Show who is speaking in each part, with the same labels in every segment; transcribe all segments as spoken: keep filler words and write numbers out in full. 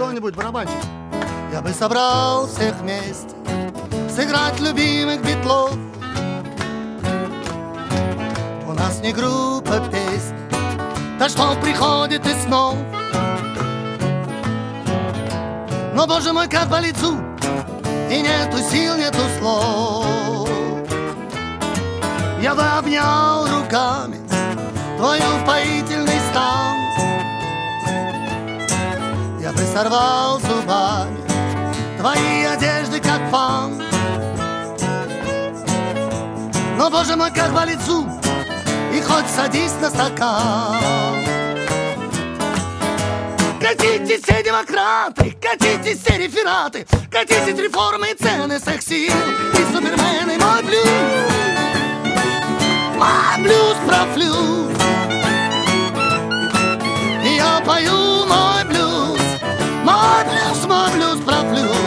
Speaker 1: кто-нибудь барабанщик? Я бы собрал всех вместе, сыграть любимых Битлов. У нас не группа песен, да что приходит из снов. Но, боже мой, как болит зуб, и нету сил, нету слов. Я бы обнял руками твой упоительный стан. Я бы сорвал зубами твои одежды, как фан. Но, боже мой, как болит зуб, и хоть садись на стакан. Катитесь все демократы, катитесь все рефераты, катитесь реформы и цены секс-сил и супермены. Мой блюз, мой блюз про флюс. Я пою мой блюз, мой блюз, мой блюз про флюс.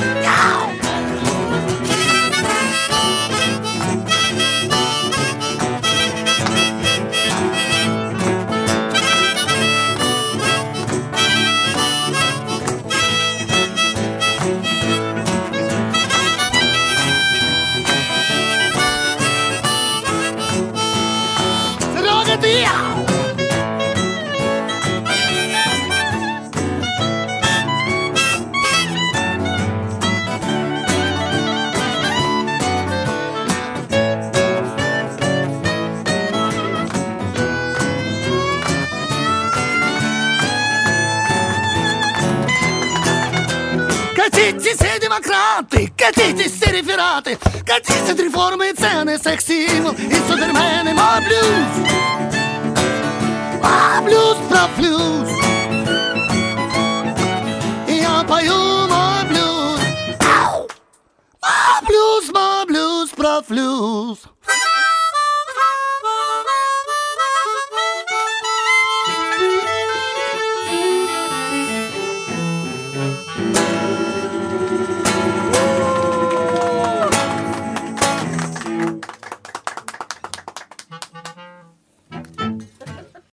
Speaker 1: Катитесь все демократы, катитесь все рефераты, катитесь реформы и цены, секс-символ и супермены. Мой блюз, мой блюз про флюс. Я пою мой блюз, мой блюз, мой блюз про флюс.